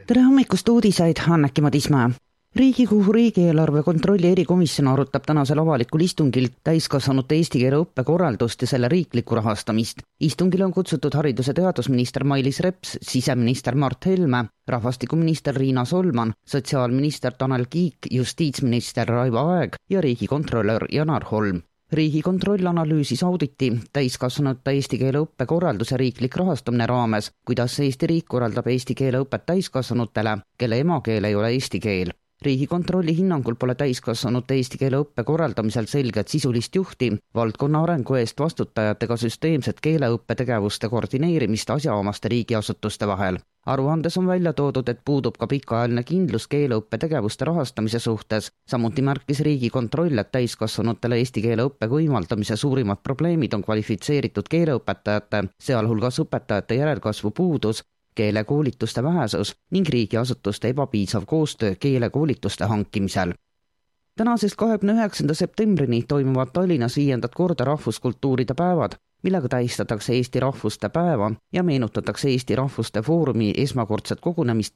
Tere hommikust uudiseid, Anneki Madismäe. Riigikogu riigieelarve kontrolli erikomisjon arutab tänasel avalikul istungil täiskasvanute eesti keele õppe korraldust ja selle riiklikku rahastamist. Istungil on kutsutud haridus- ja teadusminister Mailis Reps, siseminister Mart Helme, rahvastikuminister Riina Solman, sotsiaalminister Tanel Kiik, justiitsminister Raivo Aeg ja riigikontrolör Janar Holm. Riigikontroll analüüsis auditi täiskasvanute eesti keele õppe korralduse riiklik rahastamine raames, kuidas Eesti riik korraldab eesti keele õpet täiskasvanutele, kelle emakeel ei ole eesti keel. Riigikontrolli hinnangul pole täiskasvanute eesti keele õppe korraldamisel selget sisulist juhti, valdkonna arengu eest vastutajatega süsteemset keeleõppe tegevuste koordineerimist asjaomaste riigiasutuste vahel. Aruandes on välja toodud, et puudub ka pikaajaline kindlus keeleõppe tegevuste rahastamise suhtes. Samuti märkis Riigikontroll, et täiskasvanutele eesti keele õppe võimaldamise suurimad probleemid on kvalifitseeritud keeleõpetajate, sealhulgas õpetajate järelkasvu puudus, keelekoolituste vähesus ning riigiasutuste ebapiisav koostöö keelekoolituste hankimisel. Tänasest 29. septembrini toimuvad Tallinnas 5. korda rahvuskultuuride päevad, millega tähistatakse Eesti rahvuste päeva ja meenutatakse Eesti rahvuste foorumi esmakordset kogunemist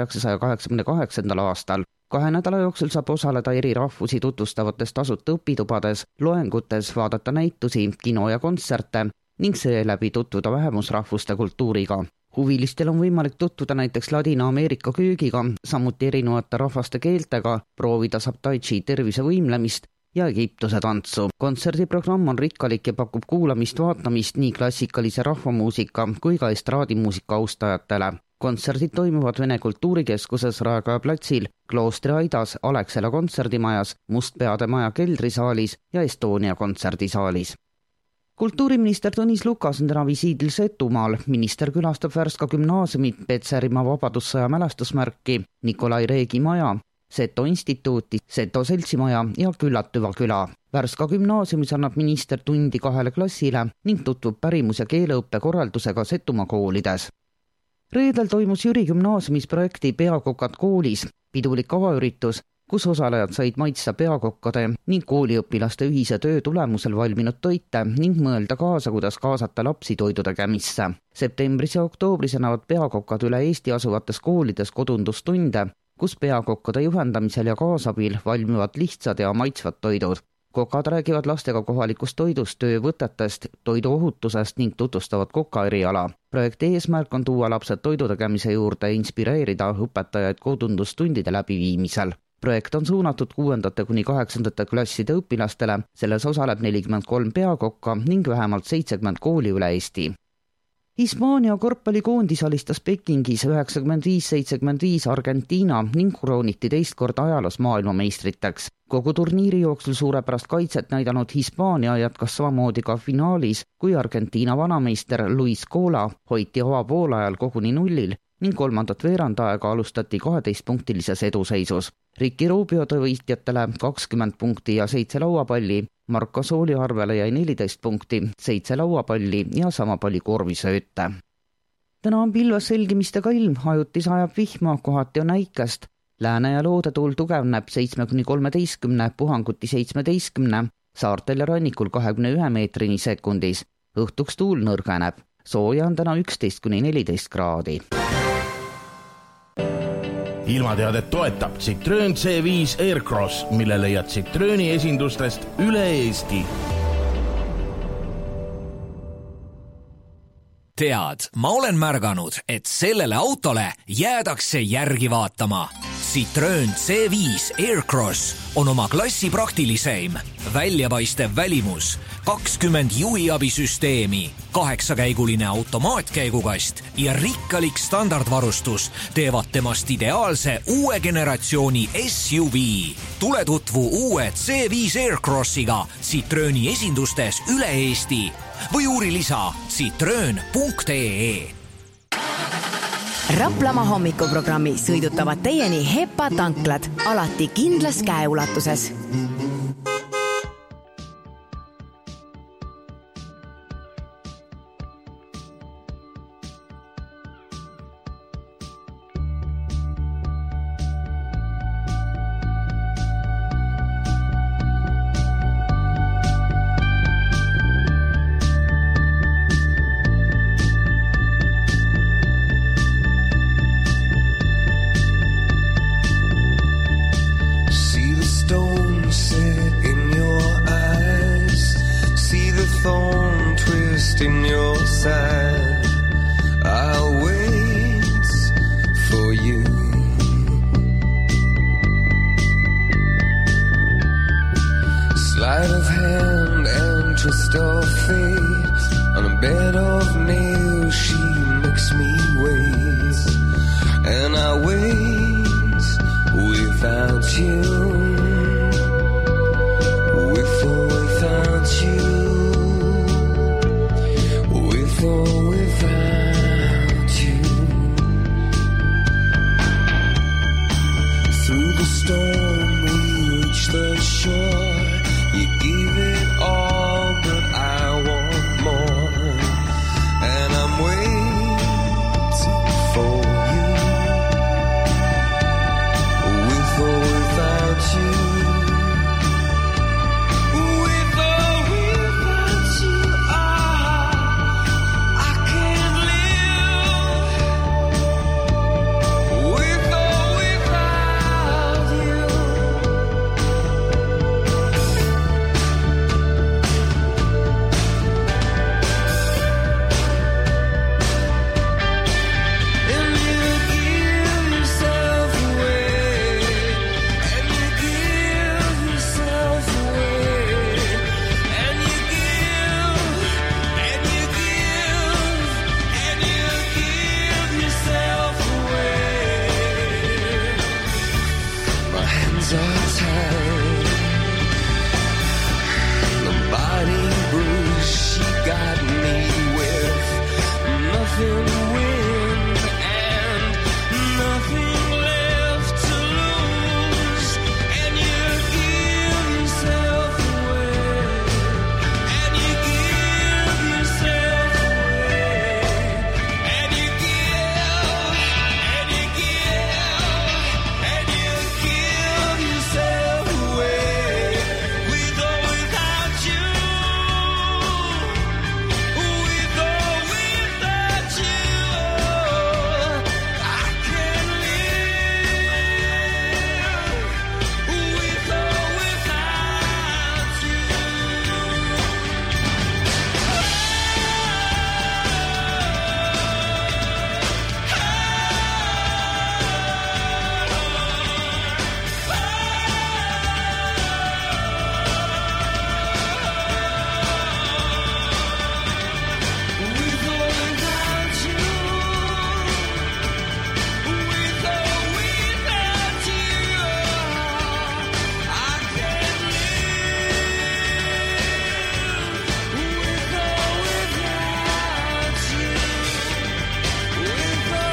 1988. aastal. 2 nädala jooksul saab osaleda eri rahvusi tutvustavates tasuta õpitubades, loengutes, vaadata näitusi, kino ja kontserte ning seeläbi tutvuda vähemusrahvuste kultuuriga. Huvilistel on võimalik tutvuda näiteks Ladina-Ameerika köögiga, samuti erinevate rahvaste keeltega, proovida saab tai chi tervisevõimlemist ja Egiptuse tantsu. Kontserdiprogramm on rikkalik ja pakub kuulamist vaatamist nii klassikalise rahvamuusika kui ka estraadimuusika austajatele. Kontserdid toimuvad Vene Kultuurikeskuses Raekoja platsil, Kloostri aidas, Alexela kontserdimajas, Mustpeade maja keldrisaalis ja Estonia kontserdisaalis. Kultuuriminister Tõnis Lukas on täna visiidil Setumaal. Minister külastab Värska gümnaasiumit, Petserimaa vabadussõja mälestusmärki, Nikolai Reegi maja, Seto instituuti, Seto seltsimaja ja Küllatüva küla. Värska gümnaasiumis annab minister tundi 2 klassile ning tutvub pärimus- ja keeleõppe korraldusega Setumaa koolides. Reedel toimus Jüri gümnaasiumis projekti Peakokad koolis, pidulik avaüritus, kus osalejad said maitsta peakokkade ning kooliõpilaste ühise töö tulemusel valminud toite ning mõelda kaasa, kuidas kaasata lapsi toidu tegemisse. Septembris ja oktoobris annavad peakokkad üle Eesti asuvates koolides kodundustunde, kus peakokkade juhendamisel ja kaasabil valmivad lihtsad ja maitsvad toidud. Kokad räägivad lastega kohalikust toidust, töövõtetest, toiduohutusest ning tutvustavad koka eriala. Projekti eesmärk on tuua lapsed toidu tegemise juurde ja inspireerida õpetajaid kodundustundide läbiviimisel. Projekt on suunatud 6. kuni 8. klasside õpilastele, selles osaleb 43 peakokka ning vähemalt 70 kooli üle Eesti. Hispaania korvpallikoondis alistas Pekingis 95-75 Argentiina ning krooniti teist korda ajaloos maailmameistriteks. Kogu turniiri jooksul suurepärast kaitset näidanud Hispaania jätkas samamoodi ka finaalis, kui Argentiina vanameister Luis Scola hoiti avapoolajal koguni nullil ning 3. veerandaega alustati 12-punktilises eduseisus. Ricky Rubio tõi võitjatele 20 punkti ja 7 lauapalli, Marko Sooli arvele jäi 14 punkti, 7 lauapalli ja sama palju korvisööte. Täna on pilves selgimistega ilm, ajuti sajab vihma, kohati on äikest. Lääne- ja loodetuul tugevneb 7-13, puhanguti 17, saartel ja rannikul 21 meetrini sekundis. Õhtuks tuul nõrgeneb. Sooja on täna 11-14 kraadi. Ilmateadet toetab Citroen C5 Aircross, mille leiad Citroeni esindustest üle Eesti. Tead, ma olen märganud, et sellele autole jäädakse järgi vaatama. Citroen C5 Aircross on oma klassi praktiliseim, väljapaistev välimus, 20 juhiabisüsteemi, 8-käiguline automaatkäigukast ja rikkalik standardvarustus teevad temast ideaalse uue generatsiooni SUV. Tule tutvu uue C5 Aircrossiga Citroeni esindustes üle Eesti või uuri lisa citroen.ee. Raplamaa hommikuprogrammi sõidutavad teieni HEPA tanklad, alati kindlas käeulatuses. Sleight of hand and twist of fate. On a bed of nails she makes me wait. And I wait without you. With or without you. With or without you. Through the storm we reach the shore. You give it all, but I want more. And I'm waiting for you. With or without you. With or without you. I can't live. With or without you. And you give yourself away. And you give yourself away. And you give. And you give. And you give yourself away. My hands are tied. The body bruise she got me with. Nothing to win and nothing left to lose. And you give yourself away. And you give yourself away. And you give. And you give. And you give yourself away. With or without you. With or without you. I can't live. With or without you. With or without you. With or without you. I can't live. With or without you. With or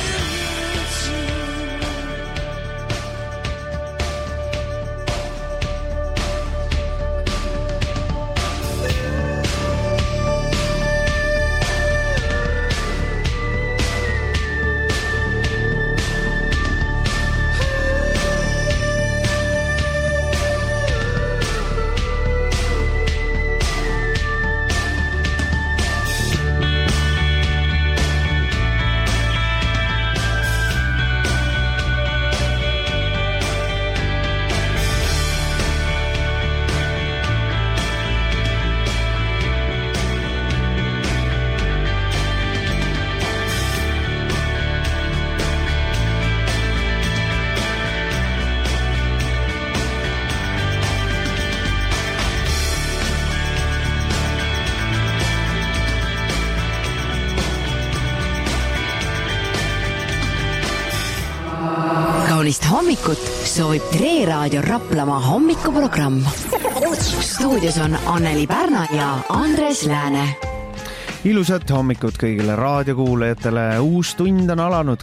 Kaunist hommikut soovib Tre Raadio Raplamaa hommikuprogramm. Stuudios on Anneli Pärna ja Andres Lääne. Ilusat hommikut kõigile raadiokuulajatele. Uus tund on alanud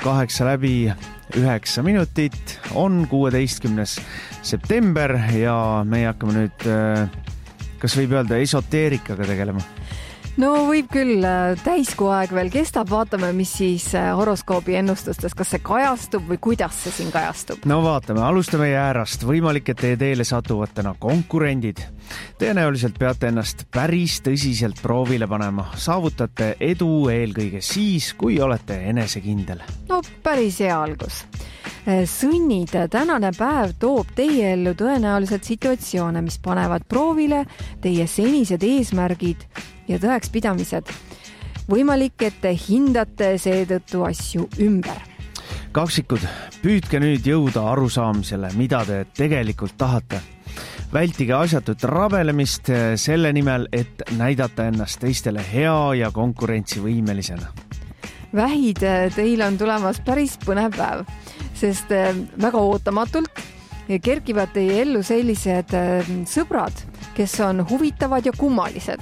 8:09 minutit. On 16. september ja meie hakkame nüüd, kas võib öelda, esoteerikaga tegelema? No võib küll, täiskuu aeg veel kestab, vaatame, mis siis horoskoobi ennustustes, kas see kajastub või kuidas see siin kajastub. No vaatame, alustame jäärast. Võimalik, et teie teele satuvad täna konkurendid. Tõenäoliselt peate ennast päris tõsiselt proovile panema. Saavutate edu eelkõige siis, kui olete enesekindel. No päris hea algus. Sõnnid, tänane päev toob teie ellu tõenäoliselt situatsioone, mis panevad proovile teie senised eesmärgid ja tõekspidamised. Võimalik, et te hindate seetõttu asju ümber. Kaksikud, püüdke nüüd jõuda arusaamisele, mida te tegelikult tahate. Vältige asjatut rabelemist selle nimel, et näidata ennast teistele hea ja konkurentsivõimelisena. Vähid, teil on tulemas päris põnev päev, sest väga ootamatult kerkivad teie ellu sellised sõbrad, kes on huvitavad ja kummalised.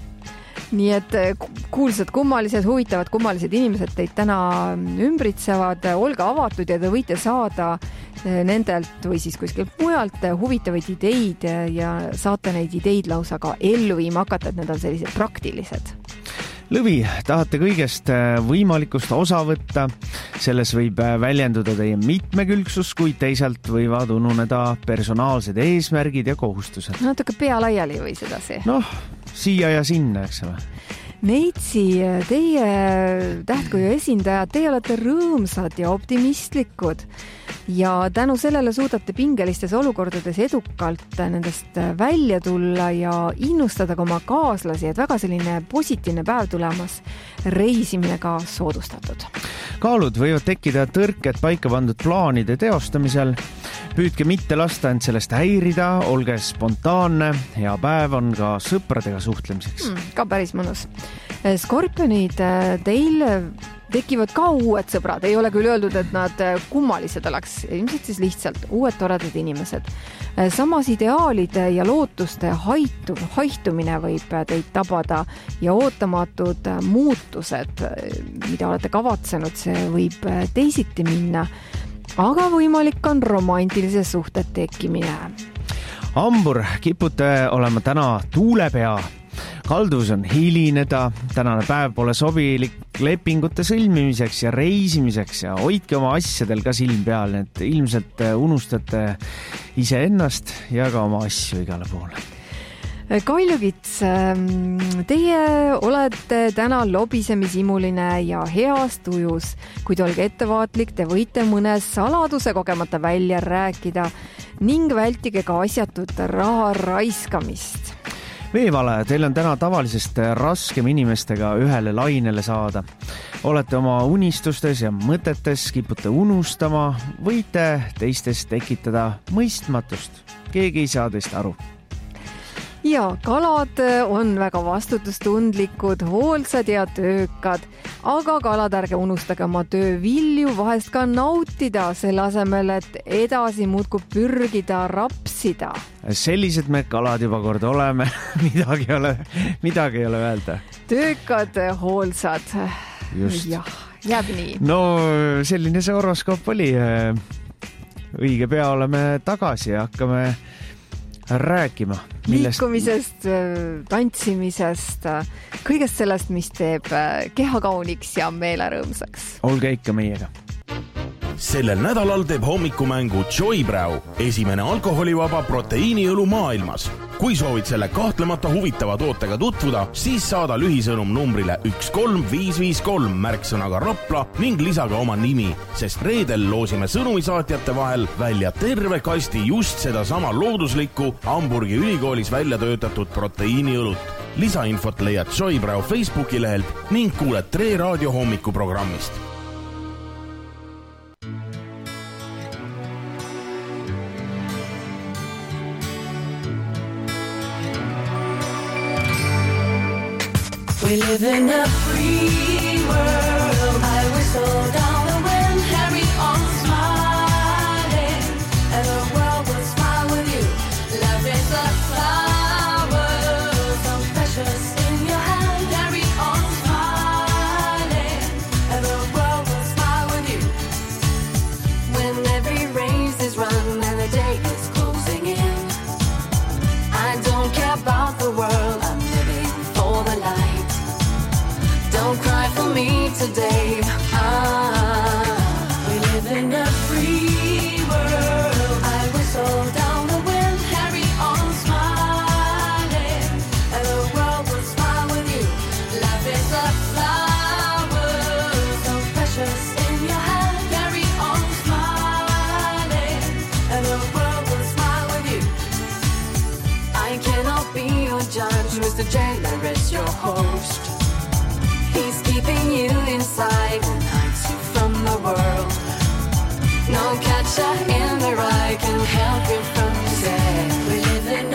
Nii et kuulsad kummalised, huvitavad kummalised inimesed teid täna ümbritsevad, olge avatud ja te võite saada nendelt või siis kuskilt mujalt huvitavaid ideid ja saate neid ideid lausa ka ellu viima hakata, et need on sellised praktilised. Lõvi, tahate kõigest võimalikust osa võtta, selles võib väljenduda teie mitmekülgsus, kuid teisalt võivad ununeda personaalsed eesmärgid ja kohustused. Natuke pea laiali või sedasi. Siia ja sinna, eks ole. Neitsi, teie tähtkuju esindajad, teie olete rõõmsad ja optimistlikud ja tänu sellele suudate pingelistes olukordades edukalt nendest välja tulla ja innustada ka oma kaaslasi, et väga selline positiivne päev tulemas, reisimine ka soodustatud. Kaalud võivad tekkida tõrked paika pandud plaanide teostamisel. Püüdke mitte lasta end sellest häirida, olge spontaanne, hea päev on ka sõpradega suhtlemiseks. Ka päris mõnus. Skorpionid, teil tekivad ka uued sõbrad, ei ole küll öeldud, et nad kummalised oleks, ilmselt siis lihtsalt uued toredad inimesed. Samas ideaalide ja lootuste haihtumine võib teid tabada ja ootamatud muutused, mida olete kavatsenud, see võib teisiti minna, aga võimalik on romantilise suhted tekkimine. Hambur, kipute olema täna tuulepea. Kalduvus on hilineda, tänane päev pole sobilik lepingute sõlmimiseks ja reisimiseks ja hoidke oma asjadel ka silm peal, et ilmselt unustate iseennast ja ka oma asju igale poole. Kaljukits, teie olete täna lobisemisimuline ja heas tujus, kuid olge ettevaatlik, te võite mõne saladuse kogemata välja rääkida ning vältige ka asjatut raha raiskamist. Veevale, teil on täna tavalisest raskem inimestega ühele lainele saada. Olete oma unistustes ja mõtetes, kipute unustama, võite teistest tekitada mõistmatust. Keegi ei saa teist aru. Ja kalad on väga vastutustundlikud, hoolsad ja töökad, aga kalad ärge unustage oma töö vilju vahest ka nautida, selle asemel, et edasi muudku pürgida, rapsida. Sellised me kalad juba kord oleme, midagi ei ole öelda. Töökad, hoolsad. Just. Jah, jääb nii. No selline see horoskoop oli. Õige pea oleme tagasi ja hakkame rääkima. Liikumisest, tantsimisest, kõigest sellest, mis teeb keha kauniks ja meele rõõmsaks. Olge ikka meiega. Sellel nädalal teeb hommikumängu Joybräu, esimene alkoholivaba proteiiniõlu maailmas. Kui soovid selle kahtlemata huvitava tootega tutvuda, siis saada lühisõnum numbrile 13553 märksõnaga Rapla ning lisaga oma nimi, sest reedel loosime sõnumisaatjate vahel välja terve kasti just seda sama looduslikku Hamburgi ülikoolis välja töötatud proteiiniõlut. Lisainfot leiad Joybräu Facebooki lehelt ning kuuled Tre Raadio hommikuprogrammist. We live in a free world. I whistle down the wind, carry on smiling, and the world will smile with you. Love is a flower, so precious in your hand. Carry on smiling, and the world will smile with you. When every race is run and the day is closing in, I don't care about the world, I'm living for the light. Don't cry for me today. We live in a free world. I whistle down the wind, carry on smiling, and the world will smile with you. Love is a flower, so precious in your hand. Carry on smiling, and the world will smile with you. I cannot be your judge, Mr. Jailer is your host. He's keeping you inside and hides you from the world. No catcher in the rye can help you from the sea. We live in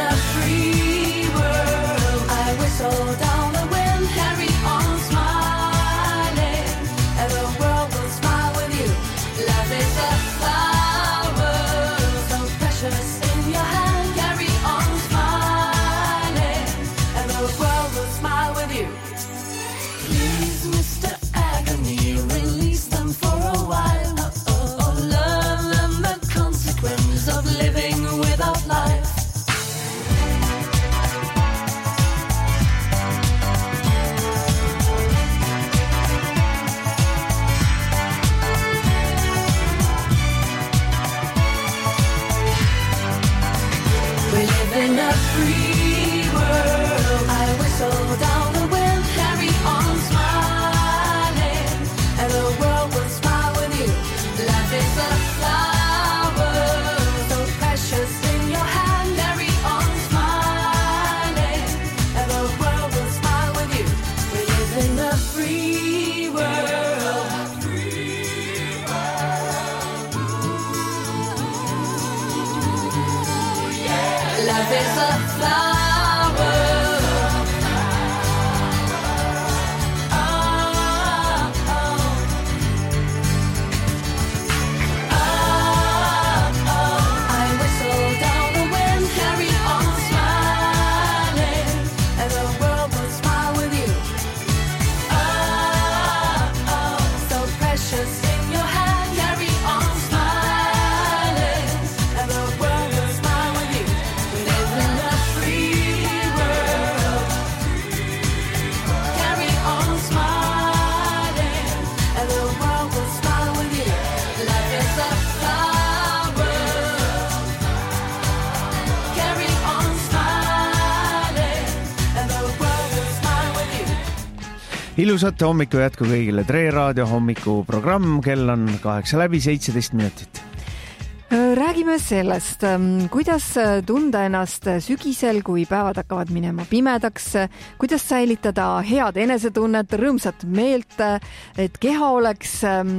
Ilusat hommiku jätku kõigile. Tre Raadio hommikuprogramm, kell on 8 läbi 17 minutit. Räägime sellest, kuidas tunda ennast sügisel, kui päevad hakkavad minema pimedaks, kuidas säilitada head enesetunnet, rõõmsat meelt, et keha oleks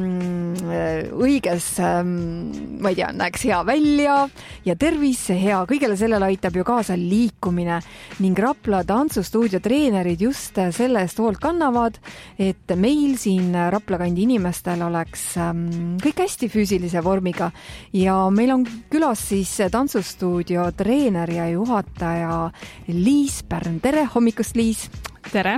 õiges, ma ei tea, näeks hea välja ja tervis hea. Kõigele sellele aitab ju kaasa liikumine ning Rapla tantsustuudio treenerid just selle eest hoolt kannavad, et meil siin Rapla kandi inimestel oleks kõik hästi füüsilise vormiga ja meil on külas siis tantsustuudio treener ja juhataja Liis Pärn. Tere hommikust, Liis! Tere!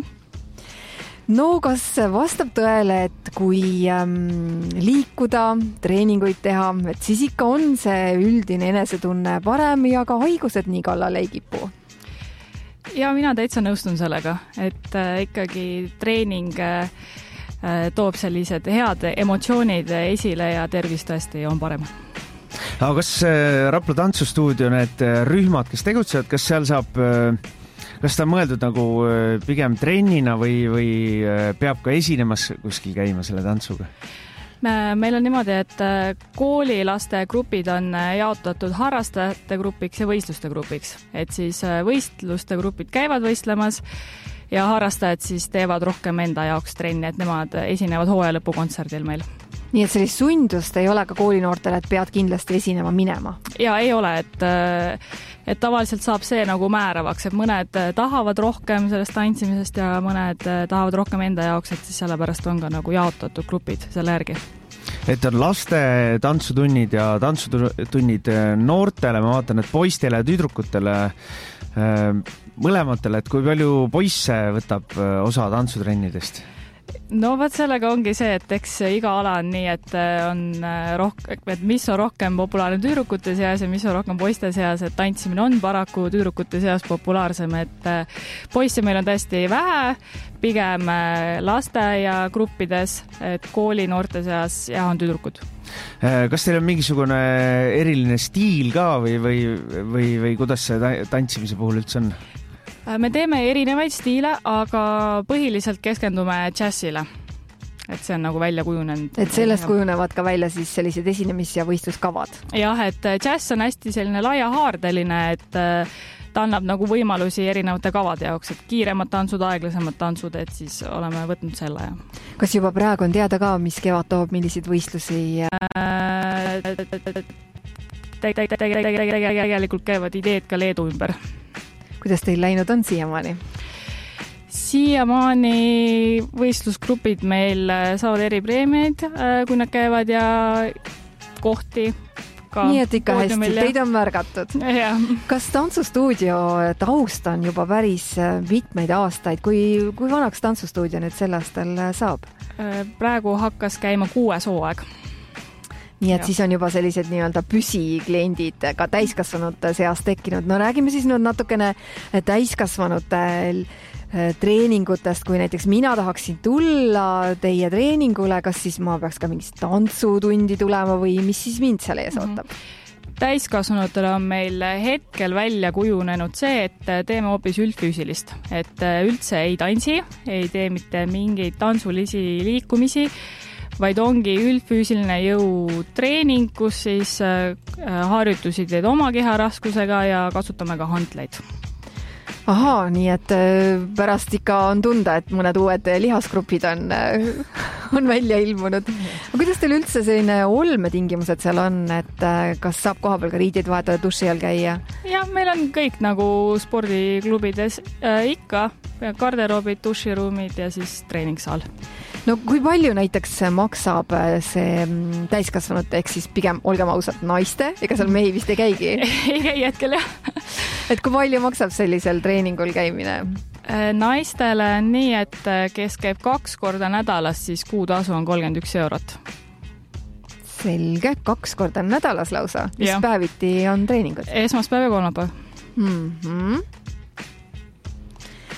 No kas vastab tõele, et kui liikuda, treeninguid teha, et siis ikka on see üldine enesetunne parem ja ka haigused nii kallale ei kipu? Ja mina täitsa nõustun sellega, et ikkagi treening toob sellised head emotsioonid esile ja tervis tõesti on parem. Aga kas Rapla tantsustuudio need rühmad, kes tegutsevad, kas seal saab, kas ta on mõeldud nagu pigem trennina või peab ka esinemas kuskil käima selle tantsuga? Meil on niimoodi, et koolilaste grupid on jaotatud harrastajate grupiks ja võistluste grupiks. Et siis võistluste grupid käivad võistlemas ja harrastajad siis teevad rohkem enda jaoks trenni, et nemad esinevad hooaja lõpukontserdil meil. Nii et sellist sundust ei ole ka koolinoortele, et pead kindlasti esinema minema? Ja ei ole, et tavaliselt saab see nagu määravaks, et mõned tahavad rohkem sellest tantsimisest ja mõned tahavad rohkem enda jaoks, et siis sellepärast on ka nagu jaotatud grupid selle järgi. Et on laste tantsutunnid ja tantsutunnid noortele, ma vaatan, et poistele ja tüdrukutele mõlematele, et kui palju poisse võtab osa tantsutrennidest? No vaat sellega ongi see, et eks iga ala on nii, et et mis on rohkem populaarne tüdrukute seas ja mis on rohkem poiste seas, et tantsimine on paraku tüdrukute seas populaarsem, et poisse meil on tõesti vähe, pigem lasteaiagruppides, et kooli noorte seas on tüdrukud. Kas teil on mingisugune eriline stiil ka või kuidas see tantsimise puhul üldse on? Me teeme erinevaid stiile, aga põhiliselt keskendume džässile. Et see on nagu välja kujunenud. Et sellest kujunevad ka välja siis sellised esinemis- ja võistluskavad? Jah, et džäss on hästi selline laiahaardeline, et ta annab nagu võimalusi erinevate kavade jaoks, et kiiremad tansud, aeglasemad tansud, et siis oleme võtnud selle. Kas juba praegu on teada ka, mis kevad toob, milliseid võistlusi? Tegelikult käivad ideed ka Leedu ümber. Kuidas teil läinud on siiamaani? Siiamaani võistlusgrupid meil saavad eripreemiaid, kui nad käivad ja kohti ka. Nii et ikka hästi, teid on märgatud. Ja. Kas tantsustuudio taust on juba päris mitmeid aastaid? Kui vanaks tantsustuudio nüüd sel aastal saab? Praegu hakkas käima 6. hooaeg. Nii et siis on juba sellised nii-öelda püsikliendid ka täiskasvanute seas tekkinud. No räägime siis nüüd natukene täiskasvanute treeningutest, kui näiteks mina tahaksin tulla teie treeningule, kas siis ma peaks ka mingist tantsutundi tulema või mis siis mind seal ees ootab? Täiskasvanutele on meil hetkel välja kujunenud see, et teeme hoopis üldfüüsilist, et üldse ei tantsi, ei tee mitte mingeid tantsulisi liikumisi, vaid ongi üldfüüsiline jõutreening, kus siis harjutusi teed oma keharaskusega ja kasutame ka hantleid. Ahaa, nii et pärast ikka on tunda, et mõned uued lihasgrupid on välja ilmunud. Kuidas teil üldse selline olmetingimused seal on, et kas saab kohapeal ka riideid vahetada, duši all käia? Ja meil on kõik nagu spordiklubides ikka, garderoobid, duširuumid ja siis treeningsaal. No kui palju näiteks maksab see täiskasvanute, ehk siis pigem olgem ausad naiste, ega seal mehi vist ei käigi? Ei käi hetkel, jah. Et kui palju maksab sellisel treeningul käimine? Naistele on nii, et kes käib 2 korda nädalas, siis kuutasu on 31 €. Selge, 2 korda nädalas lausa. Mis päeviti on treeningud? Esmaspäev ja kolmapäev.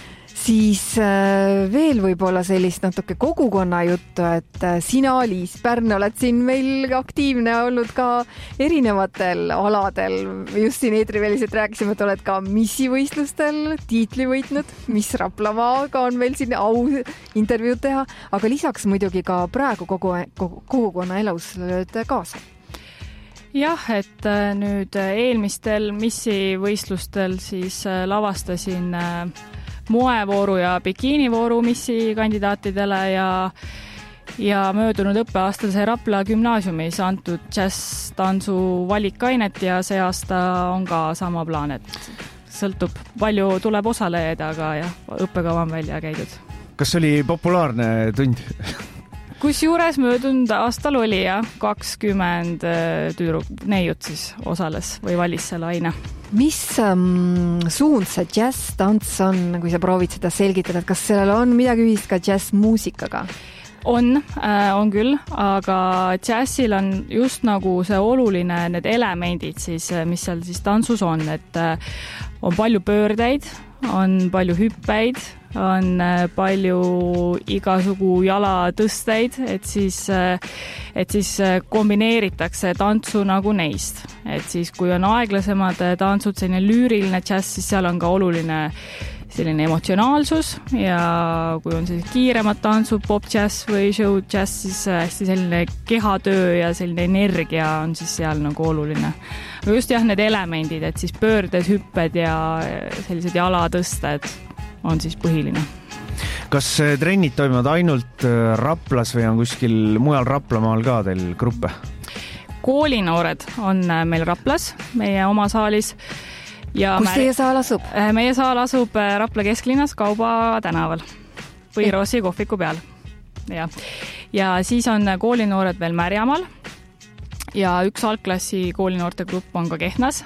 Siis veel võib-olla sellist natuke kogukonna juttu, et sina, Liis Pärn, oled siin meil aktiivne olnud ka erinevatel aladel. Just siin eetriväliselt rääkisime, et oled ka missivõistlustel tiitli võitnud, Miss Raplamaaga on meil siin au intervjuud teha, aga lisaks muidugi ka praegu kogukonna elus lööd kaasa. Jah, et nüüd eelmistel missivõistlustel siis lavastasin moevooru ja bikiinivooru missi kandidaatidele ja möödunud õppeaastal sai Rapla gümnaasiumis antud džäss-tantsu valikainet ja see aasta on ka sama plaan, et sõltub, palju tuleb osalejaid, aga jah, õppekava on välja käidud. Kas oli populaarne tund? Kusjuures möödunud aastal oli 20 neiut siis osales või valis selle aine. Mis suund see džäss-tants on, kui sa proovid seda selgitada, et kas sellel on midagi ühist ka džäss-muusikaga? On küll, aga džässil on just nagu see oluline, need elemendid siis, mis seal siis tantsus on, et on palju pöördeid, on palju hüppeid, on palju igasugu jalatõsteid, et siis kombineeritakse tantsu nagu neist. Et siis, kui on aeglasemad tantsud, selline lüüriline džäss, siis seal on ka oluline selline emotsionaalsus ja kui on sellised kiiremad tantsud, pop-džäss või show-džäss, siis hästi selline kehatöö ja selline energia on siis seal nagu oluline. Aga just jah, need elemendid, et siis pöörded, hüpped ja sellised jalatõsted on siis põhiline. Kas trennid toimuvad ainult Raplas või on kuskil mujal Raplamaal ka teil gruppe? Koolinoored on meil Raplas, meie oma saalis. Kus teie saal asub? Meie saal asub Rapla kesklinnas Kauba tänaval Põiroosi kohviku peal. Ja siis on koolinoored veel Märjamaal ja üks algklassi koolinoorte grupp on ka Kehtnas.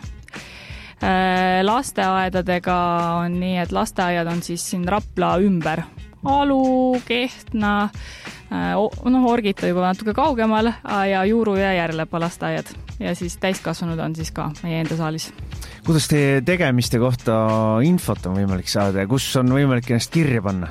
Lasteaedadega on nii, et lasteaiad on siis siin Rapla ümber. Alu, Kehtna, Orgita juba natuke kaugemal ja Juuru ja Järlepa lasteaiad. Ja siis täiskasvanud on siis ka meie enda saalis. Kuidas teie tegemiste kohta infot on võimalik saada ja kus on võimalik ennast kirja panna?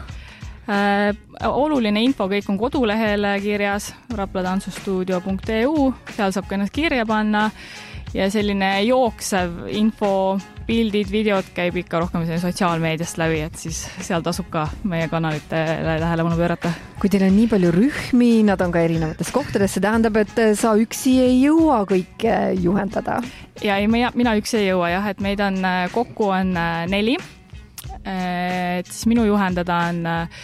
Oluline info kõik on kodulehel kirjas raplatantsustuudio.eu, seal saab ka ennast kirja panna ja selline jooksev info, pildid, videod käib ikka rohkem sotsiaalmeediast läbi, et siis seal tasub ka meie kanalitele tähelepanu pöörata. Kui teil on nii palju rühmi, nad on ka erinevates kohtades, see tähendab, et sa üksi ei jõua kõike juhendada? Ja ei, mina üksi ei jõua jah, et meid on kokku on 4. Et siis minu juhendada on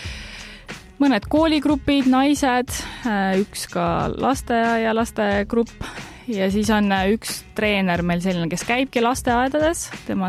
mõned kooligrupid, naised, üks ka lasteaia lastegrupp ja siis on üks treener meil selline, kes käibki lasteaedades,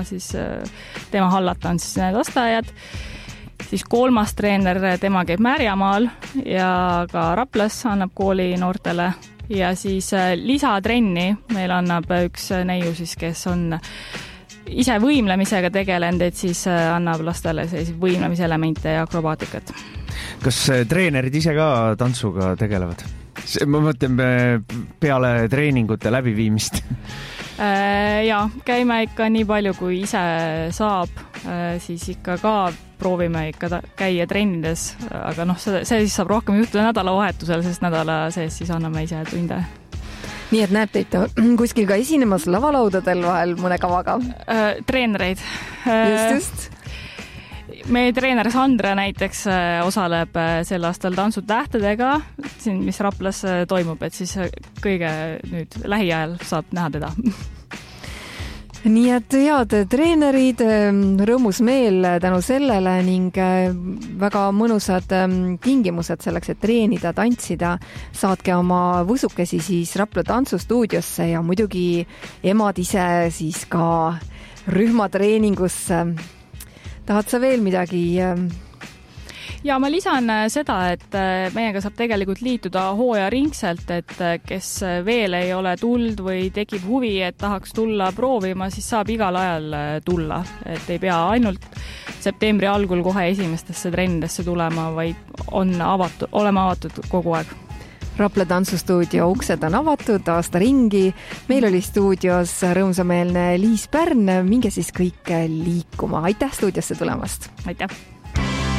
tema hallata on siis need lasteaiad. Siis 3. treener, tema käib Märjamaal ja ka Raplas annab kooli noortele ja siis lisatrenni meil annab üks neiu siis, kes on ise võimlemisega tegelenud, et siis annab lastele selliseid võimlemiselemente ja akrobaatikat. Kas treenerid ise ka tantsuga tegelevad? Ma mõtlen peale treeningute läbiviimist. Ja, käime ikka nii palju, kui ise saab, siis ikka ka proovime ikka käia trennides, aga see siis saab rohkem juhtuda nädalavahetusel, sest nädala sees siis anname ise tunde. Nii et näeb teid kuskil ka esinemas lavalaudadel vahel mõne kavaga? Treenereid. Just. Meie treener Sandra näiteks osaleb sel aastal Tantsud tähtedega, mis Raplas toimub, et siis kõige nüüd lähiajal saab näha teda. Nii et head treenerid, rõõmus meel tänu sellele ning väga mõnusad tingimused selleks, et treenida, tantsida. Saatke oma võsukesi siis Rapla tantsustuudiosse ja muidugi emad ise siis ka rühmatreeningusse. Tahad sa veel midagi? Ja ma lisan seda, et meiega saab tegelikult liituda hooajaringselt, et kes veel ei ole tuld või tekib huvi, et tahaks tulla proovima, siis saab igal ajal tulla. Et ei pea ainult septembri algul kohe esimestesse trennidesse tulema, vaid olema avatud kogu aeg. Rapla tantsustuudio uksed on avatud aasta ringi. Meil oli stuudios rõõmsameelne Liis Pärn. Minge siis kõik liikuma. Aitäh stuudiosse tulemast! Aitäh!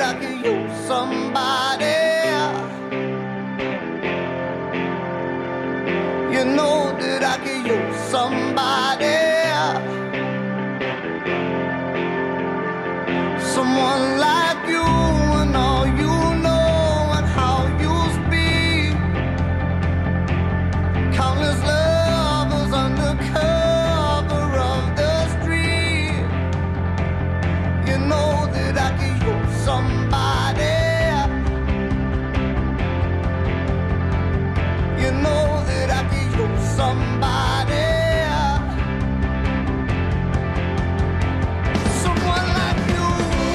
I could use somebody. You know that I could use somebody. Someone like you and all you know and how you speak. Countless lovers under cover of the street. You know that I could use somebody. You know that I could use somebody. Someone like you.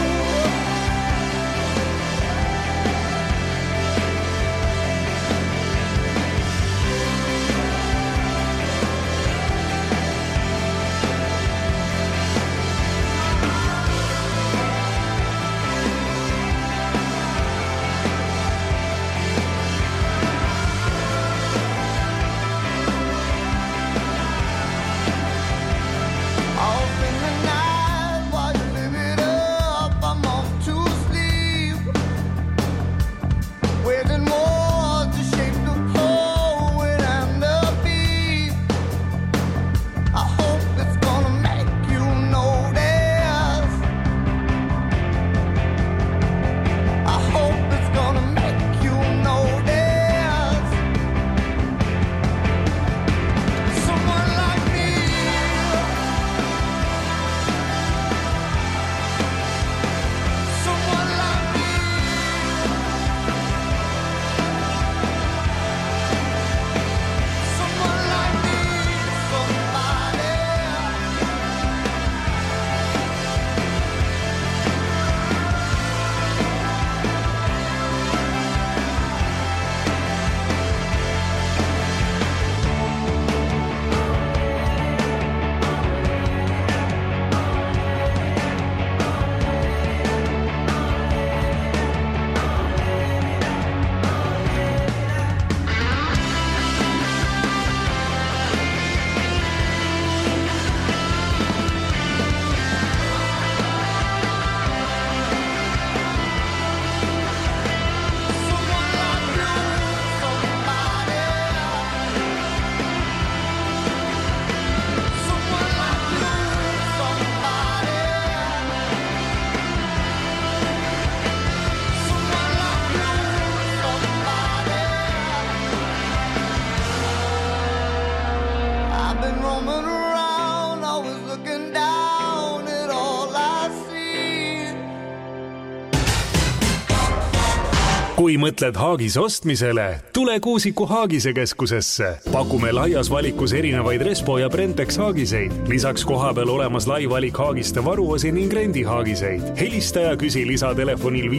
Kui mõtled haagise ostmisele, tule Kuusiku Haagise keskusesse. Pakume laias valikus erinevaid Respo ja Brentex haagiseid. Lisaks kohapeal olemas lai valik haagiste varuosi ning rendihaagiseid. Helista ja küsi lisatelefonil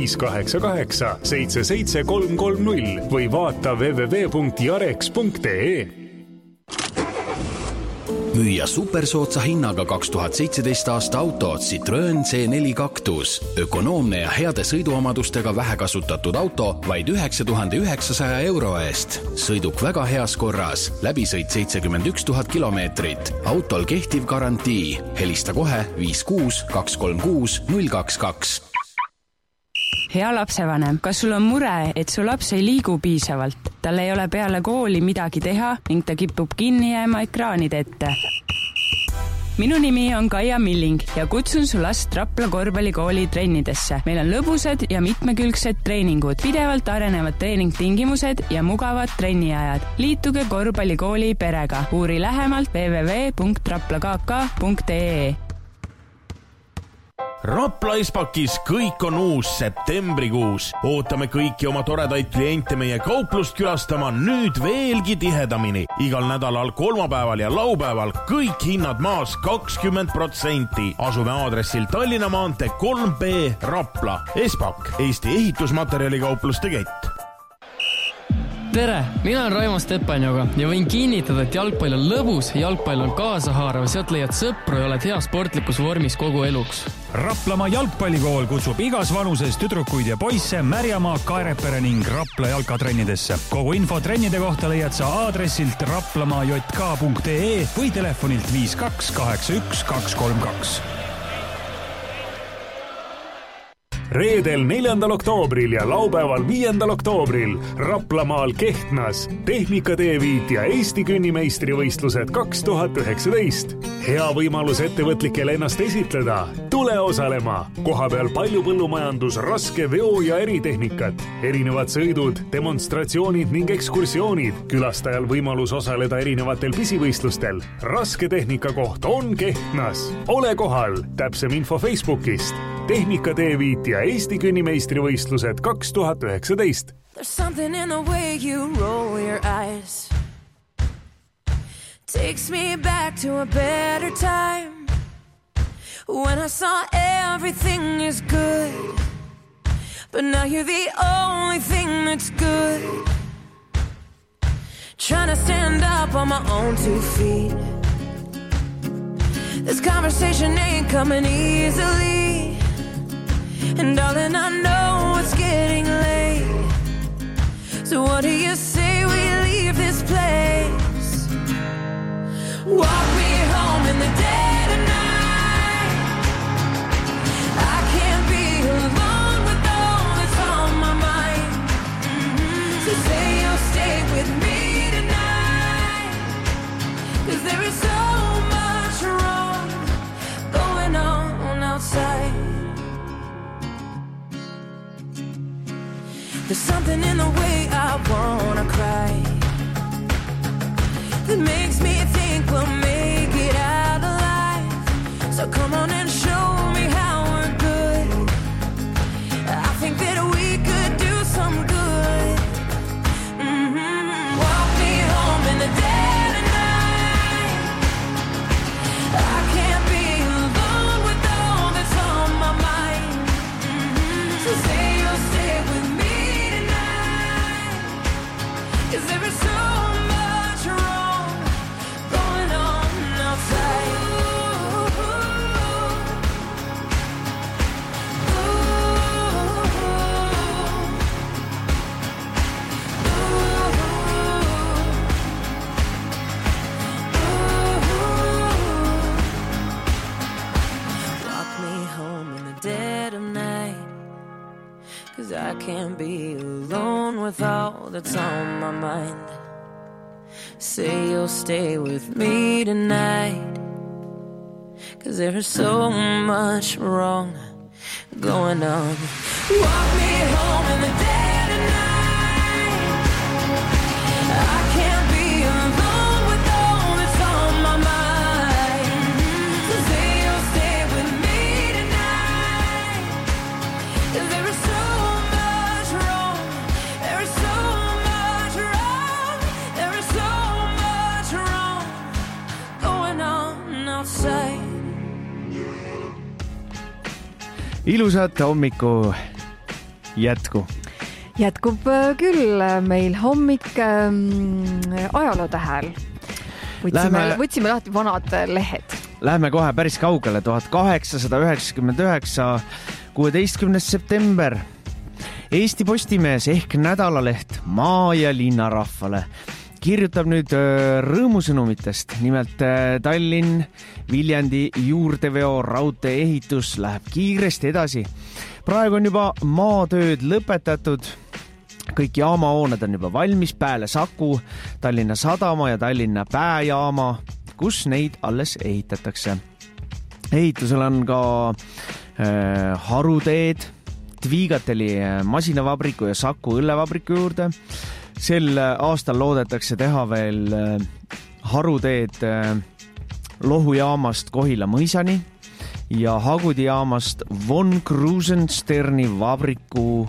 588 77330 või vaata www.jarex.ee. Müüa supersootsa hinnaga 2017 aasta auto Citroën C4 Cactus. Ökonoomne ja heade sõiduomadustega vähekasutatud auto vaid 9900 euro eest. Sõiduk väga heas korras, läbisõit 71 000 kilomeetrit. Autol kehtiv garantii. Helista kohe 56 236 022. Hea lapsevanem, kas sul on mure, et su laps ei liigu piisavalt? Tal ei ole peale kooli midagi teha ning ta kipub kinni jääma ekraanide ette. Minu nimi on Kaia Milling ja kutsun su last Rapla korvpallikooli trennidesse. Meil on lõbusad ja mitmekülgsed treeningud, pidevalt arenevad treeningtingimused ja mugavad trenniajad. Liituge korvpallikooli perega. Uuri lähemalt www.raplakk.ee. Rapla Espakis kõik on uus septembrikuus. Ootame kõiki oma toredaid kliente meie kauplust külastama nüüd veelgi tihedamini. Igal nädalal kolmapäeval ja laupäeval kõik hinnad maas 20%. Asume aadressil Tallinna maantee 3B Rapla. Espak, Eesti ehitusmaterjalikaupluste kett. Tere, mina on Raimo Stepanjoga ja võin kinnitada, et jalgpall on lõbus, jalgpall on kaasahaarav, sealt leiad sõpru ja oled hea sportlikus vormis kogu eluks. Raplamaa jalgpallikool kutsub igas vanuses tüdrukuid ja poisse Märjamaa, Kaerepere ning Rapla jalkatrennidesse. Kogu info trennide kohta leiad sa aadressilt raplamaajk.ee või telefonilt 5281 232. reedel 4. oktoobril ja laupäeval 5. oktoobril Raplamaal Kehtnas Tehnika-T5 ja Eesti künnimeistrivõistlused 2019. Hea võimalus ettevõtlikel ennast esitleda. Tule osalema. Kohapeal palju põllumajandus, raske veo- ja eritehnikat, erinevad sõidud, demonstratsioonid ning ekskursioonid. Külastajal võimalus osaleda erinevatel pisivõistlustel. Raske tehnika koht on Kehtnas. Ole kohal. Täpsem info Facebookist. Tehnika-T5 ja Eesti künnimeistrivõistlused 2019. There's something in the way you roll your eyes. Takes me back to a better time when I saw everything is good, but now you're the only thing that's good. Trying to stand up on my own 2 feet. This conversation ain't coming easily, and darling, I know it's getting late. So what do you say we leave this place? Walk me home in the dead of night. I can't be alone with all that's on my mind. So say you'll stay with me tonight, 'cause there is so much wrong going on outside. There's something in the way I wanna cry that makes me think we'll make it out alive. So come on and show me how we're good. I think that we could do some good. Walk me home in the dead of night. I can't be alone with all that's on my mind. So say you'll stay with me tonight, 'cause there is so much wrong going on outside. Walk me home in the dead of night, 'cause I can't be alone with all that's on my mind. Say you'll stay with me tonight, 'cause there is so much wrong going on. Walk me home in the dead of night. I can't be alone with all that's on my mind. So say you'll stay with me tonight, 'cause there is so much wrong. There is so much wrong. There is so much wrong going on outside. Ilusat hommiku jätku. Jätkub küll meil hommik ajalootähel. Võtsime lahti vanad lehed. Lähme kohe päris kaugele. 1899, 16. september. Eesti Postimees ehk nädalaleht Maa ja linnarahvale kirjutab nüüd rõõmusõnumitest. Nimelt Tallinn, Viljandi juurdeveo raudtee ehitus läheb kiiresti edasi. Praegu on juba maatööd lõpetatud. Kõik jaamahooned on juba valmis, Pääle Saku, Tallinna Sadama ja Tallinna Pääjaama, kus neid alles ehitatakse. Ehitusel on ka haruteed Tviigateli masinavabriku ja Saku õllevabriku juurde. Sel aastal loodetakse teha veel haruteed Lohujaamast Kohila mõisani ja Hagudi jaamast Von Krusensterni vabriku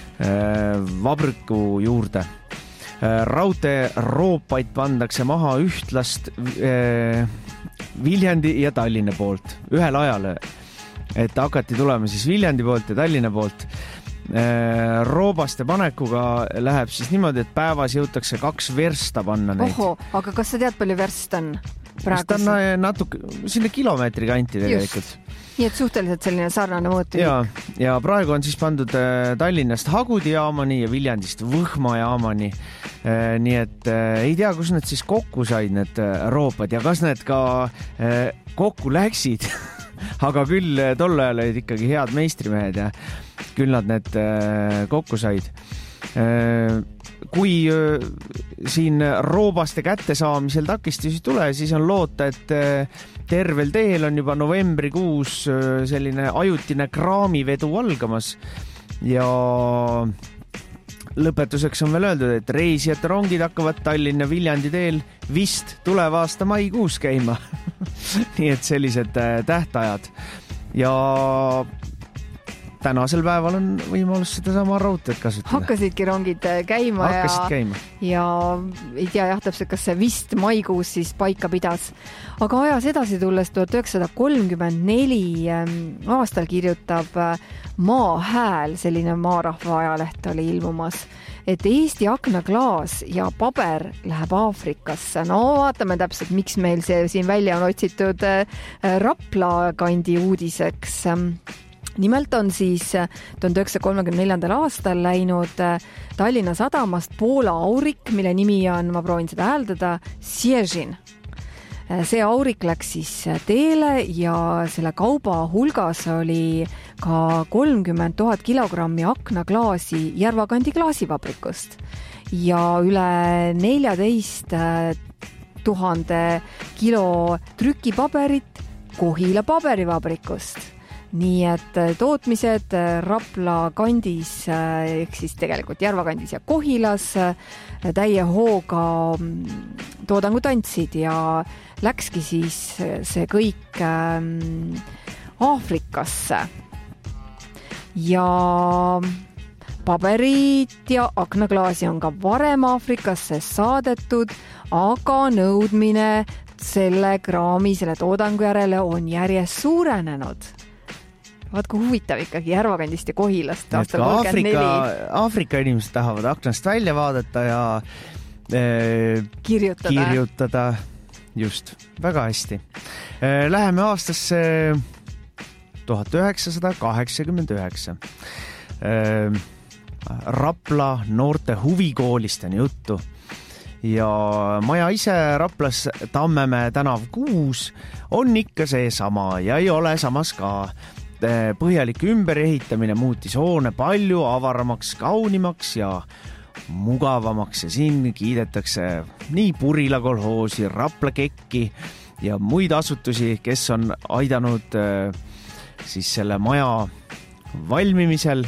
juurde. Raudtee roopaid pandakse maha ühtlast Viljandi ja Tallinna poolt ühel ajal, et hakati tulema siis Viljandi poolt ja Tallinna poolt. Roobaste panekuga läheb siis niimoodi, et päevas jõutakse 2 versta panna neid. Oho, aga kas sa tead, palju verst on? Ta on natuke sinna kilomeetri kanti tegelikult. Nii et suhteliselt selline sarnane mõõtüük. Ja praegu on siis pandud Tallinnast Hagudi jaamani ja Viljandist Võhma jaamani. Nii et ei tea, kus need siis kokku said, need roopad, ja kas need ka kokku läksid. aga küll tol ajal olid ikkagi head meistrimehed ja küll nad need kokku said. Kui siin roobaste kättesaamisel takistusi tule, siis on loota, et tervel teel on juba novembrikuus selline ajutine kraamivedu algamas ja lõpetuseks on veel öeldud, et reisijate rongid hakkavad Tallinna Viljandi teel vist tuleva aasta maikuus käima. Nii et sellised tähtajad ja tänasel päeval on võimalus seda sama raudteed kasutada. Hakkasidki rongid käima ja ei tea jah täpselt, kas see vist maikuus siis paika pidas. Aga ajas edasi tulles 1934 aastal kirjutab Maahääl, selline maarahva ajaleht oli ilmumas, et Eesti aknaklaas ja paber läheb Aafrikasse. No vaatame täpselt, miks meil see siin välja on otsitud Rapla kandi uudiseks. Nimelt on siis 1934. aastal läinud Tallinna sadamast Poola aurik, mille nimi on, ma proovin seda hääldada, Siežin. See aurik läks siis teele ja selle kauba hulgas oli ka 30 000 kilogrammi aknaklaasi Järvakandi klaasivabrikust ja üle 14 000 kilo trükipaberit Kohila paberivabrikust. Nii et tootmised Rapla kandis, ehk siis tegelikult Järvakandis ja Kohilas täie hooga toodangut andsid ja läkski siis see kõik Aafrikasse. Ja paberit ja aknaklaasi on ka varem Aafrikasse saadetud, aga nõudmine selle kraami, selle toodangu järele on järjest suurenenud. Vaat kui huvitav ikkagi Järvakandist ja Kohilast aastal 34. Aafrika inimesed tahavad aknast välja vaadata ja kirjutada. Just, väga hästi. Läheme aastasse 1989. Rapla noorte huvikoolist on juttu. Ja maja ise Raplas Tammemäe tänav 6 on ikka see sama ja ei ole samas ka. Põhjalik ümberehitamine muutis hoone palju avaramaks, kaunimaks ja mugavamaks ja siin kiidetakse nii Purila kolhoosi, Rapla Kekki ja muid asutusi, kes on aidanud siis selle maja valmimisel.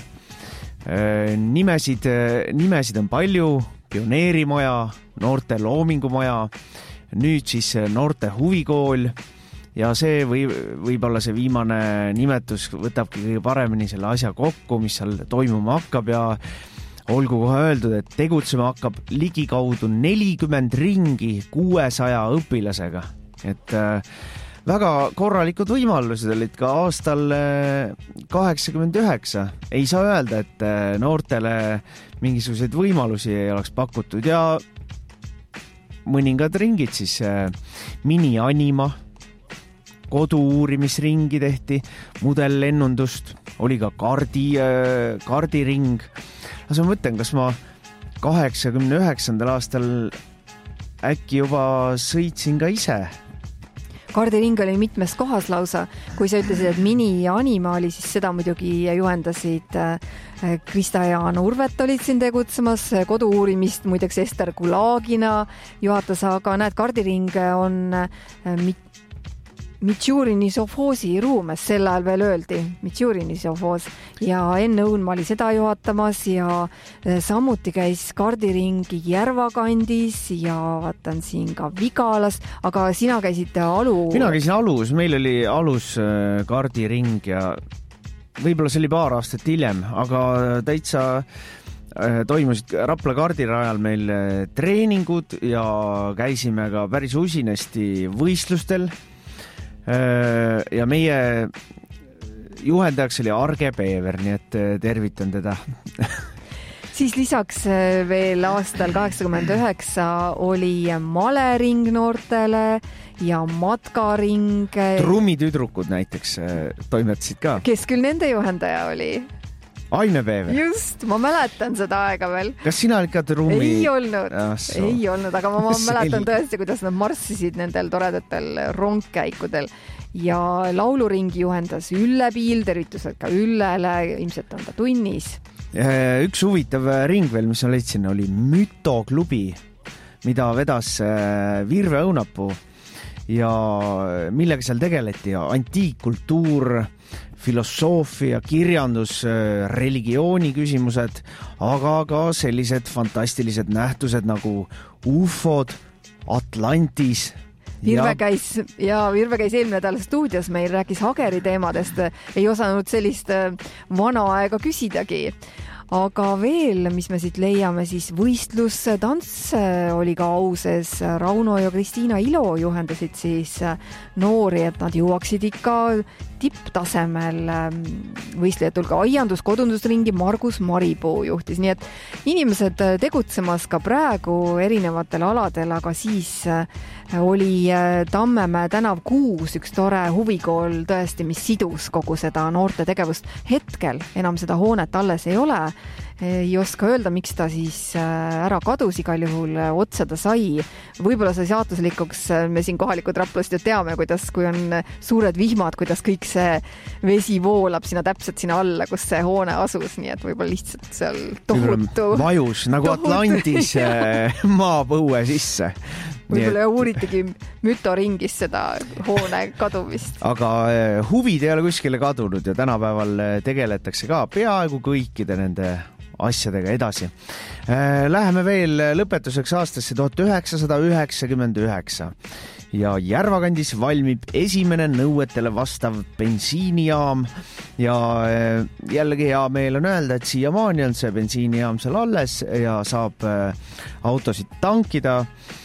Nimesid on palju, Pioneerimaja, noorte loomingumaja, nüüd siis noorte huvikool. Ja see võib-olla see viimane nimetus võtabki kõige paremini selle asja kokku, mis seal toimuma hakkab ja olgu kohe öeldud, et tegutsema hakkab ligikaudu 40 ringi 600 õpilasega. Et väga korralikud võimalused olid ka aastal 89. Ei saa öelda, et noortele mingisuguseid võimalusi ei oleks pakutud ja mõningad ringid siis mini-anima, kodu-uurimisringi tehti, mudellennundust, oli ka kardiring. Aga ma mõtlen, kas ma 89. aastal äkki juba sõitsin ka ise? Kardiring oli mitmes kohas lausa. Kui sa ütlesid, et mini-anima oli, siis seda muidugi juhendasid Krista ja Anu Urvet olid siin tegutsemas, kodu-uurimist muideks Ester Kulagina juhatas, aga näed, kardiring on Mitšurini sovhoosi ruumes, sel ajal veel öeldi Mitšurini sovhoos ja enne Õunma oli seda juhatamas ja samuti käis kardiringi Järvakandis ja vaatan siin ka Vigalas, aga sina käisid Mina käisin Alus, meil oli Alus kardiring ja võib-olla see oli paar aastat hiljem, aga täitsa toimusid Rapla kardirajal meil treeningud ja käisime ka päris usinasti võistlustel. Ja meie juhendajaks oli Arge Peever, nii et tervitan teda. Siis lisaks veel aastal 89 oli malering noortele ja matkaring. Trummitüdrukud näiteks toimetasid ka. Kes küll nende juhendaja oli? Aime B või? Just, ma mäletan seda aega veel. Kas sina olid ka ruumi? Ei olnud, aga ma mäletan tõesti, kuidas nad marssisid nendel toredatel rongkäikudel ja lauluringi juhendas Ülle Piil, tervitused ka Üllele, ilmselt on ta tunnis. Üks huvitav ring veel, mis ma leidsin, oli Müto klubi, mida vedas Virve Õunapuu ja millega seal tegeleti, antiikkultuur, filosoofia, kirjandus, religiooni küsimused, aga ka sellised fantastilised nähtused nagu UFOd, Atlantis. Virve käis eelmine nädal stuudios, meil rääkis Hageri teemadest, ei osanud sellist vana aega küsidagi. Aga veel, mis me siit leiame, siis võistlustants oli ka auses. Rauno ja Kristiina Ilo juhendasid siis noori, et nad jõuaksid ikka tipptasemel võistlejad tulga. Aiandus kodundusringi Margus Maripuu juhtis, nii et inimesed tegutsemas ka praegu erinevatel aladel, aga siis oli Tammemäe tänav 6 üks tore huvikool tõesti, mis sidus kogu seda noorte tegevust. Hetkel enam seda hoonet alles ei ole. Ei oska öelda, miks ta siis ära kadus, igal juhul otsa ta sai. Võib-olla sai saatuslikuks, me siin kohalikud Raplast ju teame, kuidas, kui on suured vihmad, kuidas kõik see vesi voolab sinna täpselt sinna alla, kus see hoone asus, nii et võib-olla lihtsalt seal tohutu vajus, nagu Atlantis maapõue sisse. Võib-olla uuritigi Müto ringis seda hoone kadumist. Aga huvid ei ole kuskile kadunud ja tänapäeval tegeletakse ka peaaegu kõikide nende asjadega edasi. Läheme veel lõpetuseks aastasse 1999 ja Järvakandis valmib esimene nõuetele vastav bensiinijaam ja jällegi hea meel on öelda, et siiamaani on see bensiinijaam seal alles ja saab autosid tankida.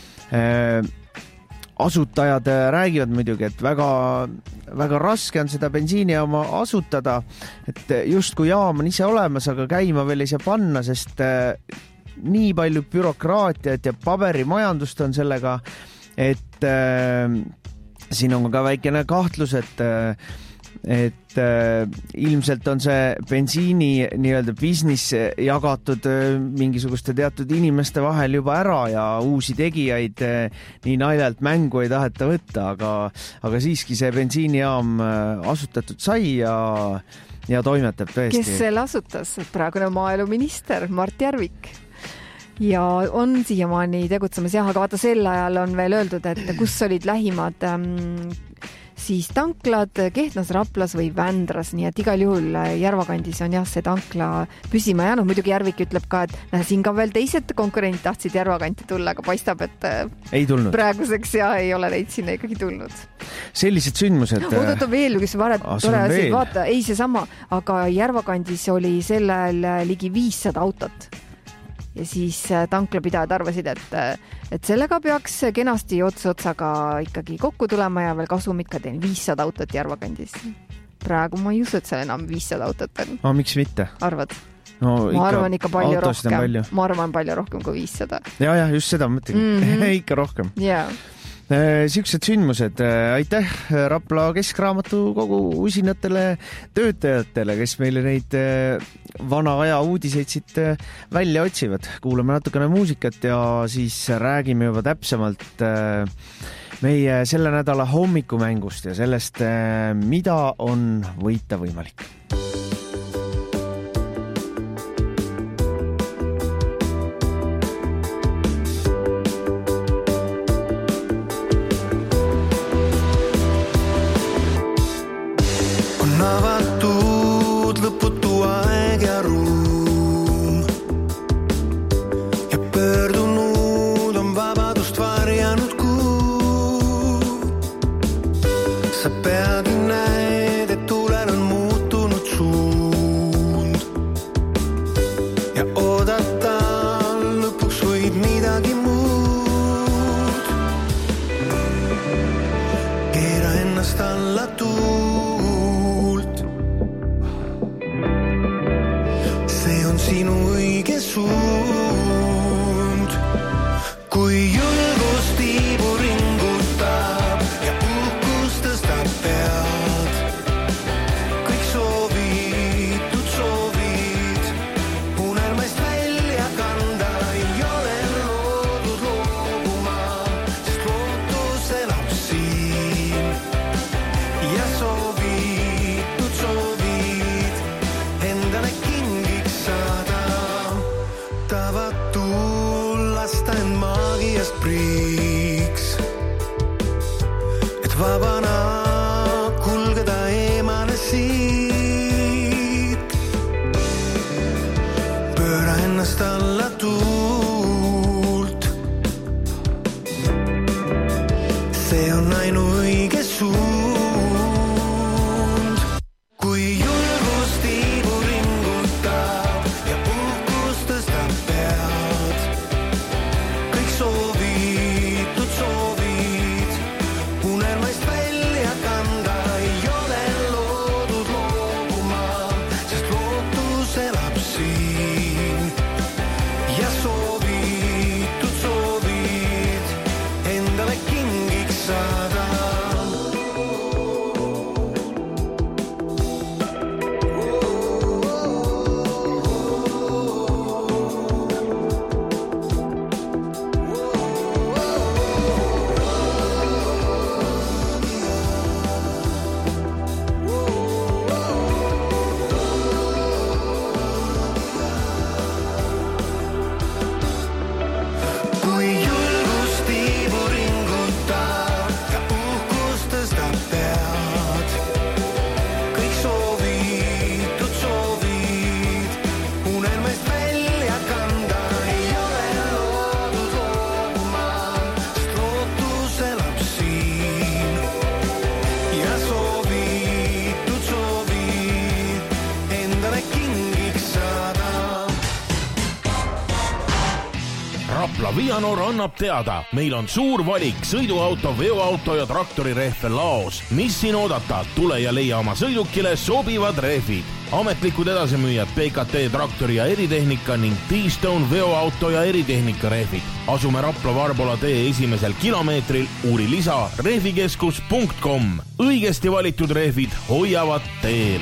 Asutajad räägivad muidugi, et väga raske on seda bensiinijaama asutada, et just kui jaam on ise olemas, aga käima veel ei saa panna, sest nii palju bürokraatiat ja paberimajandust on sellega, et siin on ka väikene kahtlus, et ilmselt on see bensiini nii-öelda business jagatud mingisuguste teatud inimeste vahel juba ära ja uusi tegijaid nii naljalt mängu ei taheta võtta, aga siiski see bensiinijaam asutatud sai ja toimetab tõesti. Kes selle asutas? Praegune maaeluminister Mart Järvik. Ja on siiamaani tegutsemas jah, aga vaata sel ajal on veel öeldud, et kus olid lähimad siis tanklad Kehtnas, Raplas või Vändras, nii et igal juhul Järvakandis on jah see tankla püsima jäänud. Muidugi Järvik ütleb ka, et siin ka veel teised konkurendid tahtsid Järvakanti tulla, aga paistab, et ei tulnud. Praeguseks ei ole neid sinna ikkagi tulnud. Sellised sündmused. Oodata veel, kes tore asi, vaata, ei seesama, aga Järvakandis oli sellel ligi 500 autot. Ja siis tanklapidajad arvasid, et sellega peaks kenasti otsaga ikkagi kokku tulema ja veel kasumit ka teen 500 autot Järvakandis. Praegu ma ei usu, et seal enam 500 autot on. Miks mitte? Arvad? No, ma arvan ikka palju rohkem. Ma arvan palju rohkem kui 500. Ja, just seda mõtlen. Ikka rohkem. Jaa. Siuksed sündmused. Aitäh Rapla Keskraamatukogu usinatele töötajatele, kes meile neid vana aja uudiseid siit välja otsivad. Kuulame natukene muusikat ja siis räägime juba täpsemalt meie selle nädala hommikumängust ja sellest, mida on võita võimalik. Avatud lõputu aeg ja ruum ja pöördunud on vabadust varjanud kuu. Sa peagi näed, et tulel on muutunud suund ja oodata lõpuks võid midagi muud. Keera ennast alla sinu õige suund. Kui julgus tiibu ringutab ja uhkus tõstab pead, kõik soovitud soovid lasta end maagiast priiks, et vabana kulgeda eemale siit. Pööra ennast alla tuult, see on ainuõige suund. Kui julgust tiibu ringutab ja uhkust tõstab pead, kõik soovitud soovid unelmaist välja kanda, ei ole loodud loobuma, sest lootus elab siin ja soovitud soovid endale kingiks saada. Kui julgust tiibu ringutab ja uhkust tõstab pead, kõik soovitud soovid unelmaist välja kanda, ei ole loodud loobuma, sest lootus elab siin ja soovitud soovid endale kingiks saada. Rapla Vianor annab teada, meil on suur valik sõiduauto, veoauto ja traktori rehve laos. Mis siin oodata? Tule ja leia oma sõidukile sobivad rehvid. Ametlikud edasimüüjad PKT traktori ja eritehnika ning T-Stone veoauto ja eritehnika rehvid. Asume Rapla Varbola tee esimesel kilomeetril, uuri lisa rehvikeskus.com. Õigesti valitud rehvid hoiavad teel.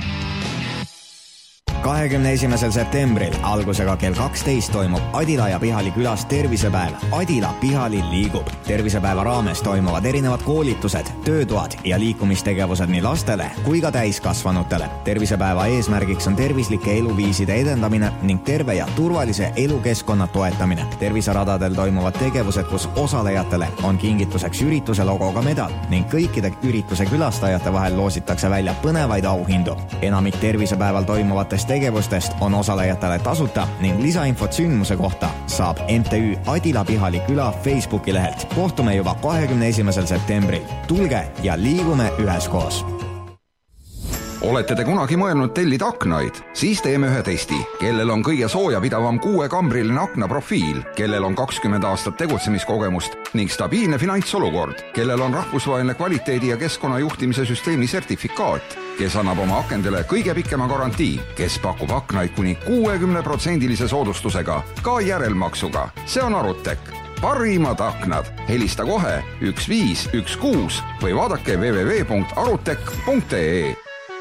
21. septembril algusega kell 12 toimub Adila ja Pihali külas tervisepäev. Adila Pihali liigub. Tervisepäeva raames toimuvad erinevad koolitused, töötoad ja liikumistegevused nii lastele kui ka täiskasvanutele. Tervisepäeva eesmärgiks on tervislike eluviiside edendamine ning terve ja turvalise elukeskkonna toetamine. Terviseradadel toimuvad tegevused, kus osalejatele on kingituseks ürituse logoga medal ning kõikide ürituse külastajate vahel loositakse välja põnevaid auhindu. Enamik tervisepäeval toimuvatest tegevustest on osalejatele tasuta ning lisainfot sündmuse kohta saab MTÜ Adila Pihali küla Facebooki lehelt. Kohtume juba 21. septembril. Tulge ja liigume üheskoos. Olete te kunagi mõelnud tellida aknaid? Siis teeme ühe testi. Kellel on kõige soojapidavam 6-kambriline aknaprofiil, kellel on 20 aastat tegutsemiskogemust ning stabiilne finantsolukord, kellel on rahvusvaheline kvaliteedi ja keskkonnajuhtimise süsteemi sertifikaat, kes annab oma akendele kõige pikema garantii, kes pakub aknaid kuni 60% soodustusega, ka järelmaksuga. See on Arutek. Parimad aknad. Helista kohe 1516 või vaadake www.arutek.ee.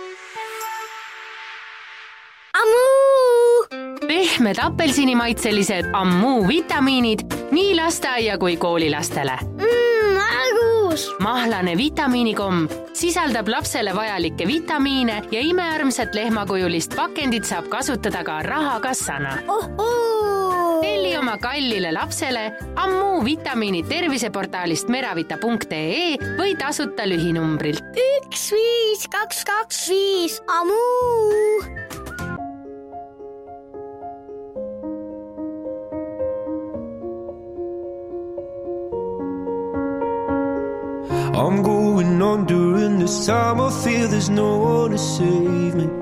Pehmed apelsinimaitselised Ammu vitamiinid nii lasteaia kui koolilastele. Argus! Mahlane vitamiinikomm sisaldab lapsele vajalikke vitamiine ja imearmsat lehmakujulist pakendit saab kasutada ka rahakassana. Telli oma kallile lapsele Ammu vitamiinid terviseportaalist meravita.ee või tasuta lühinumbrilt 15225 Ammu. I'm going on during this time. I feel there's no one to save me.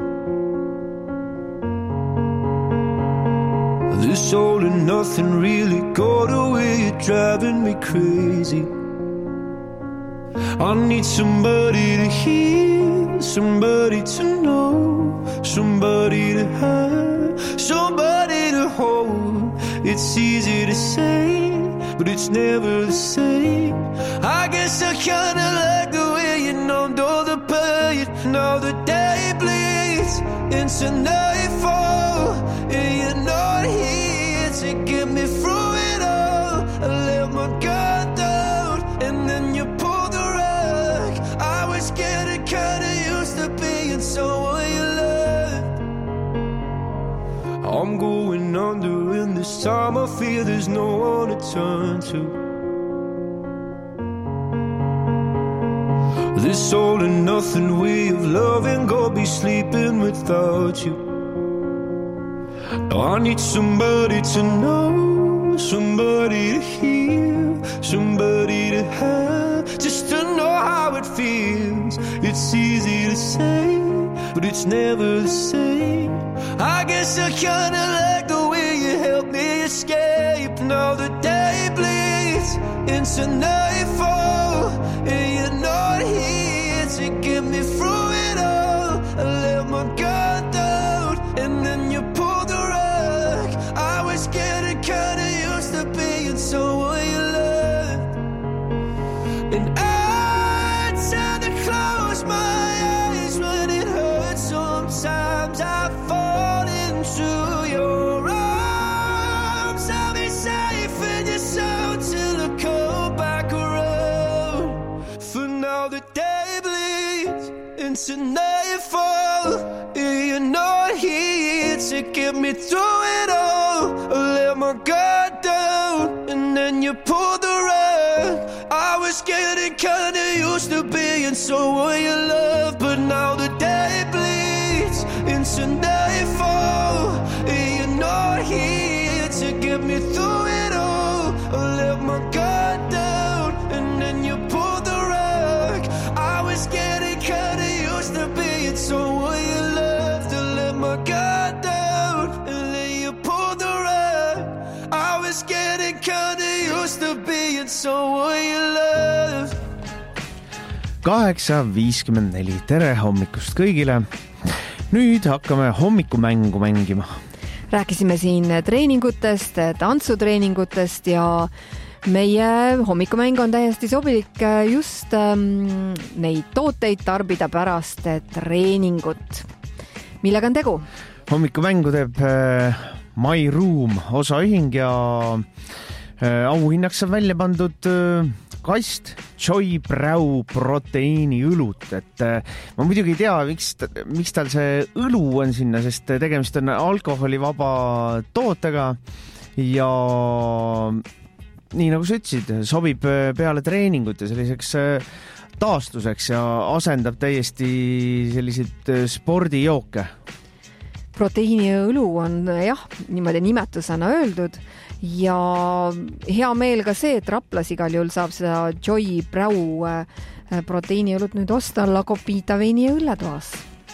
This all and nothing really got away. You're driving me crazy. I need somebody to hear, somebody to know, somebody to have, somebody to hold. It's easy to say, but it's never the same. I guess I kinda like the way you numbed all the pain. Now the day bleeds into nightfall, and you're not here to get me through it all. I let my guard down, and then you pulled the rug. I was getting kinda used to being someone you loved. I'm going under in this time I feel there's no one to turn to. This all and nothing way of loving, go be sleeping without you. Now I need somebody to know, somebody to hear, somebody to have, just to know how it feels. It's easy to say, but it's never the same. I guess I kinda like the way you help me escape. Now the day bleeds into nightfall, and you're not here to get me through it all. I let my guard down, and then you pulled the rug. I was getting kinda used to being someone you loved, and I tend to close my eyes when it hurts. Sometimes I fall into your arms. I'll be safe in your soul till I come back around. For now the day bleeds into nightfall, and you're not here to get me through it all. I let my guard down, and then you pulled the rug. I was getting kinda used to being someone you love, but now the day bleeds into nightfall, and you're not here to get me through it all. I let my guard down, and then you pulled the rug. I was getting kinda used to being someone you loved. I let my guard down, and then you pulled the rug. I was getting kinda used to being someone you loved. 8:54, tere hommikust kõigile. Nüüd hakkame hommikumängu mängima. Rääkisime siin treeningutest, tantsutreeningutest ja meie hommikumäng on täiesti sobilik just neid tooteid tarbida pärast treeningut. Millega on tegu? Hommikumängu teeb My Room osaühing ja auhinnaks on välja pandud kast Joy Brow proteiiniõlut, et ma muidugi ei tea, miks tal see õlu on sinna, sest tegemist on alkoholivaba tootega ja nii nagu sa ütlesid, sobib peale treeningut ja selliseks taastuseks ja asendab täiesti selliseid spordijooke. Proteiiniõlu on jah, niimoodi nimetusena öeldud ja hea meel ka see, et Raplas igal juhul saab seda Joy Brow proteiiniõlut nüüd osta Lagopita veini ja õlletoas.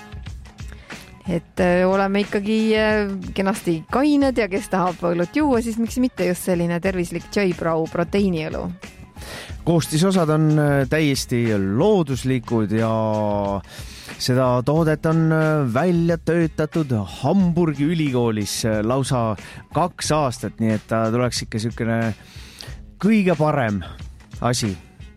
Et oleme ikkagi kenasti kained ja kes tahab õlut juua, siis miks mitte just selline tervislik Joy Brow proteiiniõlu. Koostisosad on täiesti looduslikud ja seda toodet on välja töötatud Hamburgi ülikoolis lausa 2 aastat, nii et ta tuleks ikka niisugune kõige parem asi.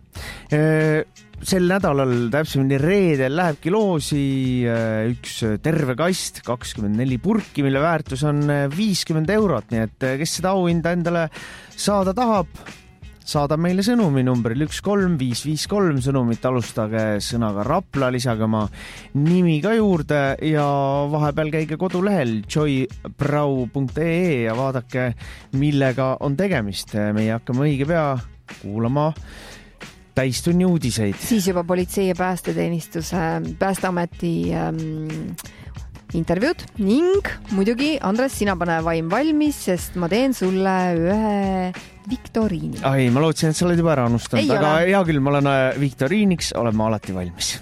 Sel nädalal, täpsemini reedel, lähebki loosi üks terve kast, 24 purki, mille väärtus on 50 €, nii et kes seda auhinda endale saada tahab, saadab meile sõnumi numbril 13553, sõnumit alustage sõnaga Rapla, lisage oma nimi ka juurde ja vahepeal käige kodulehel joybrow.ee ja vaadake, millega on tegemist. Meie hakkame õige pea kuulama täistunni uudiseid. Siis juba politsei ja Päästeameti intervjuud ning muidugi, Andres, sina pane vaim valmis, sest ma teen sulle ühe viktoriini. Ai, ma lootsin, et sa oled juba ära unustanud, aga hea küll, ma olen viktoriiniks, olen ma alati valmis.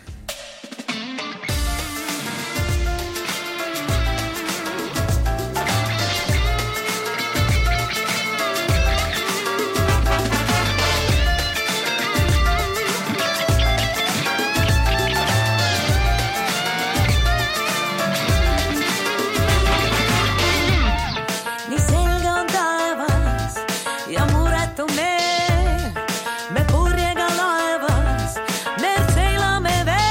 Me purjega laevas, me seilame veel.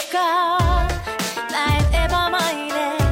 ka, näed ebamaine.